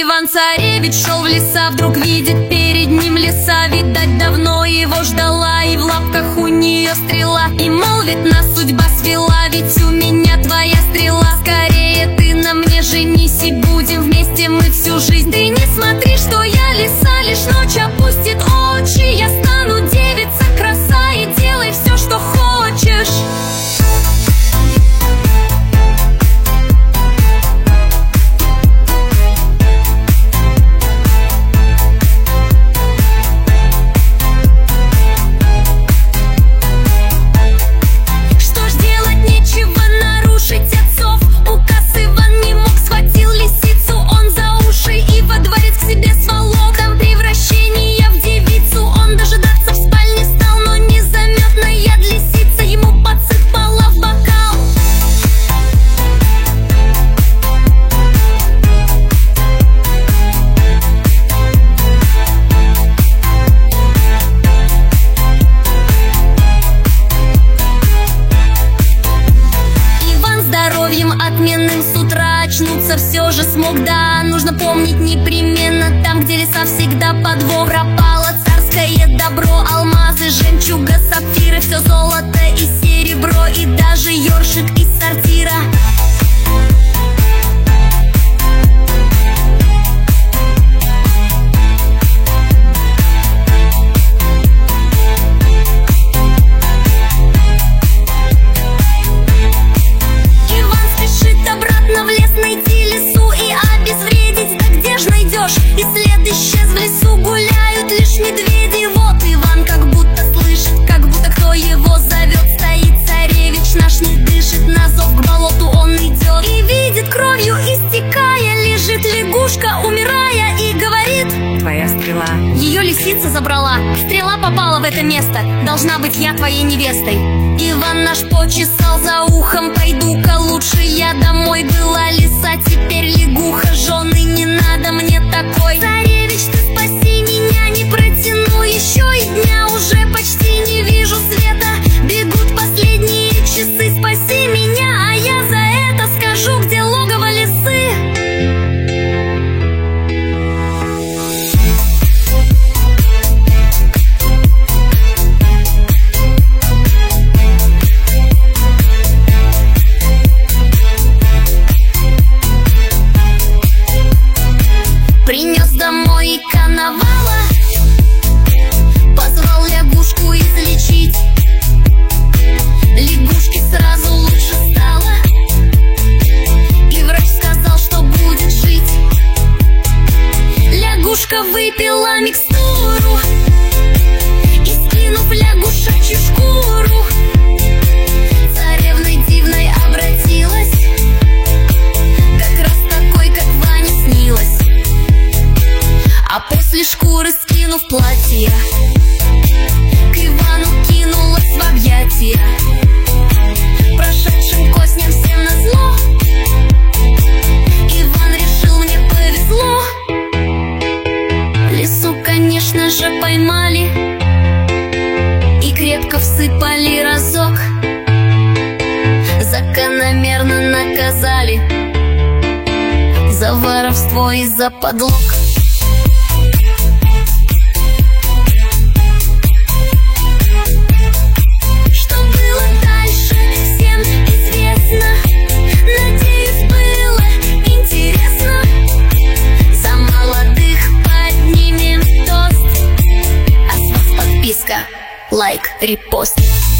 Иван-царевич шел в леса, вдруг видит перед ним лиса. Видать, давно его ждала, и в лапках у нее стрела. И молвит: нас судьба свела, ведь у меня твоя стрела. Скорее ты на мне женись, и будем вместе мы всю жизнь. Ты не смотри, что я лиса, лишь ночь опустит очи. Я стану девица краса, и делай все, что хочешь. Отменным с утра очнуться все же смог, да. Нужно помнить непременно, там, где леса, всегда подвох. Пропало царское добро, алмазы, жемчуга, сапфиры, все золото и серебро, и даже ёршик из сортира. И след исчез, в лесу гуляют лишь медведи. Вот Иван как будто слышит, как будто кто его зовет. Стоит царевич наш, не дышит, на зов к болоту он идет. И видит, кровью истекая, лежит лягушка, умирая, и говорит: твоя стрела. Ее лисица забрала, стрела попала в это место. Должна быть я твоей невестой. Иван наш почесал за ухом: пойду-ка лучше я домой. Была лиса, теперь лягуха, жены не надо мне такой. Царевич, ты спаси меня, не протяну еще и дня. Уже почти не вижу света, бегут последние часы. Спаси меня, а я за это скажу, где логово лисы. Принес домой и коновала, позвал лягушку излечить. Лягушке сразу лучше стало, и врач сказал, что будет жить. Лягушка выпила микстуру и, скинув лягушачью шкуру, царевной дивной обратилась, как раз такой, как Ване снилось. А после шкуры, скинув платье, к Ивану кинулась в объятия. Прошедшим косням всем назло, Иван решил: мне повезло. Лису, конечно же, поймали и крепко всыпали разок. Закономерно наказали за воровство и за подлог. Лайк, репост.